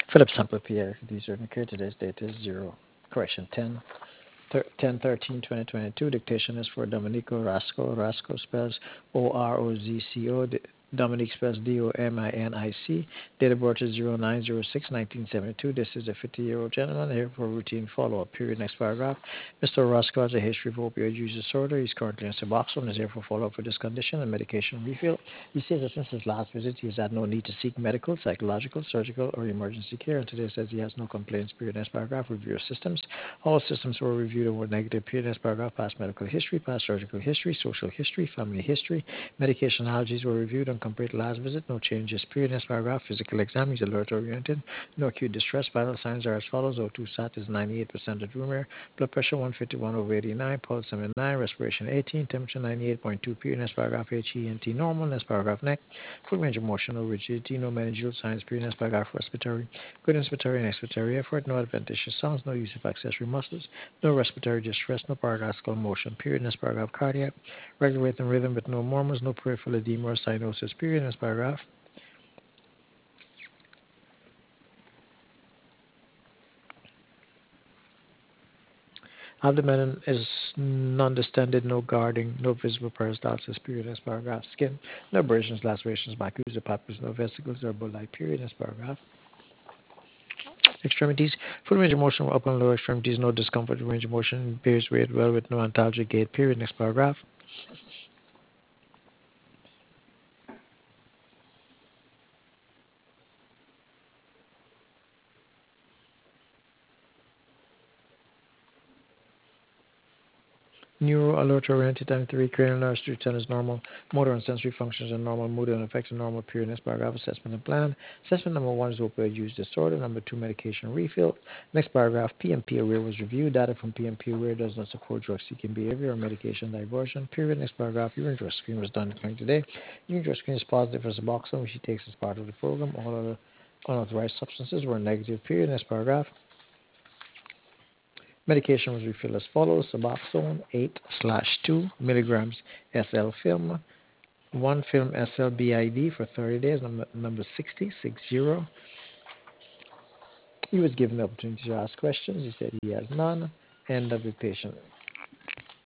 Philip Sample Pierre, these are incurred. Today's date is 0, correction, 10/13/2022. Dictation is for Domenico Rasco. Rasco spells OROZCO. Dominic spells DOMINIC. Date of birth is 09/06/1972. This is a 50-year-old gentleman here for routine follow-up. Period. Next paragraph. Mr. Roscoe has a history of opioid use disorder. He's currently on Suboxone. Is here for follow-up for this condition and medication refill. He says that since his last visit, he has had no need to seek medical, psychological, surgical, or emergency care. And today says he has no complaints. Period. Next paragraph. Review your systems. All systems were reviewed and were negative. Period. Next paragraph. Past medical history, past surgical history, social history, family history. Medication allergies were reviewed and compared to last visit. No changes. Period. Next paragraph. Physical exam. He's alert oriented. No acute distress. Vital signs are as follows. O2 sat is 98% at room air. Blood pressure 151/89. Pulse 79. Respiration 18. Temperature 98.2. Period. Next paragraph. HENT normal. Next paragraph. Neck. Full range of motion. No rigidity. No meningeal signs. Period. Next paragraph. Respiratory. Good inspiratory and expiratory effort. No adventitious sounds. No use of accessory muscles. No respiratory distress. No paradoxical motion. Period. Next paragraph. Cardiac. Regular rhythm with no murmurs. No peripheral edema or cyanosis. Period. Next paragraph. Abdomen is non-distended, no guarding, no visible peristalsis. Period. Next paragraph. Skin. No abrasions, lacerations, maculas, or papules. No vesicles or bulli. Period. Next paragraph. Extremities. Full range of motion for upper and lower extremities. No discomfort. Range of motion bears weight well with no antalgic gait. Period. Next paragraph. Neuro alert oriented time 3 cranial nerves to 10 is normal. Motor and sensory functions are normal. Mood and effects are normal. Period. Next paragraph. Assessment and plan. Assessment number 1 is opioid use disorder. Number 2, medication refill. Next paragraph. PMP aware was reviewed. Data from PMP aware does not support drug seeking behavior or medication diversion. Period. Next paragraph. Urine drug screen was done during today. Urine drug screen is positive for Suboxone, which he takes as part of the program. All other unauthorized substances were negative. Period. Next paragraph. Medication was refilled as follows: Suboxone 8/2 milligrams SL film, 1 film SL BID for 30 days, number 60. He was given the opportunity to ask questions. He said he has none. End of the patient.